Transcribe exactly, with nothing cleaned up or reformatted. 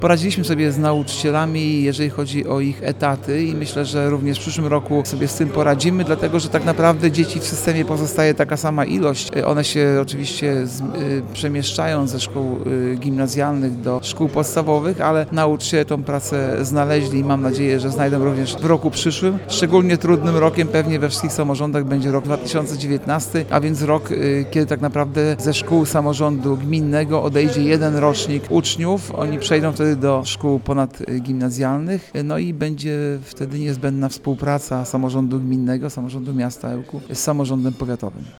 Poradziliśmy sobie z nauczycielami, jeżeli chodzi o ich etaty i myślę, że również w przyszłym roku sobie z tym poradzimy, dlatego że tak naprawdę dzieci w systemie pozostaje taka sama ilość. One się oczywiście z, y, przemieszczają ze szkół y, gimnazjalnych do szkół podstawowych, ale nauczyciele tą pracę znaleźli i mam nadzieję, że znajdą również w roku przyszłym. Szczególnie trudnym rokiem pewnie we wszystkich samorządach będzie rok dwa tysiące dziewiętnasty, a więc rok, y, kiedy tak naprawdę ze szkół samorządu gminnego odejdzie jeden rocznik uczniów. Oni przejdą wtedy do szkół ponadgimnazjalnych, no i będzie wtedy niezbędna współpraca samorządu gminnego, samorządu miasta Ełku z samorządem powiatowym.